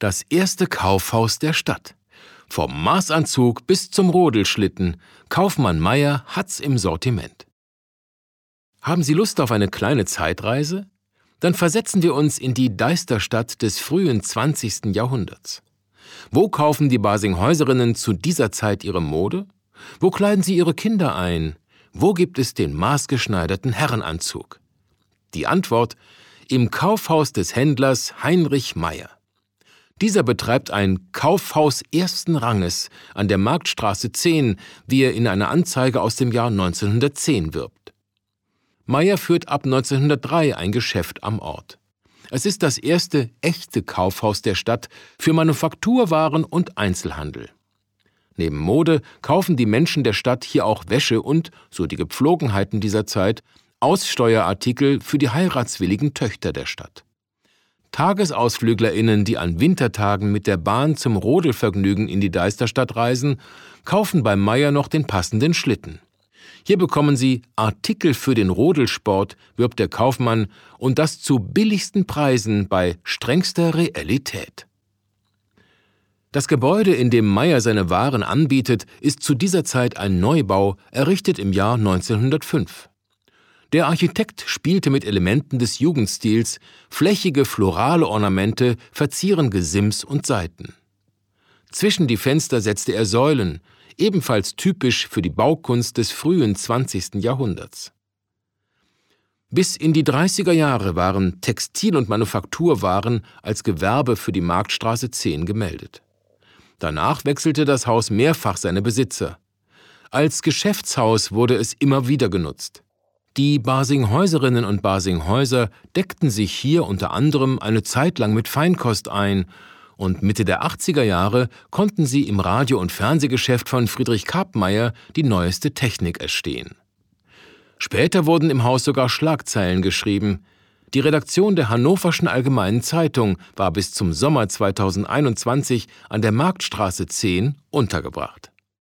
Das erste Kaufhaus der Stadt. Vom Maßanzug bis zum Rodelschlitten. Kaufmann Meyer hat's im Sortiment. Haben Sie Lust auf eine kleine Zeitreise? Dann versetzen wir uns in die Deisterstadt des frühen 20. Jahrhunderts. Wo kaufen die Barsinghäuserinnen zu dieser Zeit ihre Mode? Wo kleiden sie ihre Kinder ein? Wo gibt es den maßgeschneiderten Herrenanzug? Die Antwort: im Kaufhaus des Händlers Heinrich Meyer. Dieser betreibt ein Kaufhaus ersten Ranges an der Marktstraße 10, wie er in einer Anzeige aus dem Jahr 1910 wirbt. Meyer führt ab 1903 ein Geschäft am Ort. Es ist das erste echte Kaufhaus der Stadt für Manufakturwaren und Einzelhandel. Neben Mode kaufen die Menschen der Stadt hier auch Wäsche und, so die Gepflogenheiten dieser Zeit, Aussteuerartikel für die heiratswilligen Töchter der Stadt. TagesausflüglerInnen, die an Wintertagen mit der Bahn zum Rodelvergnügen in die Deisterstadt reisen, kaufen bei Meyer noch den passenden Schlitten. Hier bekommen sie Artikel für den Rodelsport, wirbt der Kaufmann, und das zu billigsten Preisen bei strengster Realität. Das Gebäude, in dem Meyer seine Waren anbietet, ist zu dieser Zeit ein Neubau, errichtet im Jahr 1905. Der Architekt spielte mit Elementen des Jugendstils, flächige florale Ornamente verzieren Gesims und Seiten. Zwischen die Fenster setzte er Säulen, ebenfalls typisch für die Baukunst des frühen 20. Jahrhunderts. Bis in die 30er Jahre waren Textil- und Manufakturwaren als Gewerbe für die Marktstraße 10 gemeldet. Danach wechselte das Haus mehrfach seine Besitzer. Als Geschäftshaus wurde es immer wieder genutzt. Die Barsinghäuserinnen und Barsinghäuser deckten sich hier unter anderem eine Zeit lang mit Feinkost ein und Mitte der 80er Jahre konnten sie im Radio- und Fernsehgeschäft von Friedrich Karpmeier die neueste Technik erstehen. Später wurden im Haus sogar Schlagzeilen geschrieben. Die Redaktion der Hannoverschen Allgemeinen Zeitung war bis zum Sommer 2021 an der Marktstraße 10 untergebracht.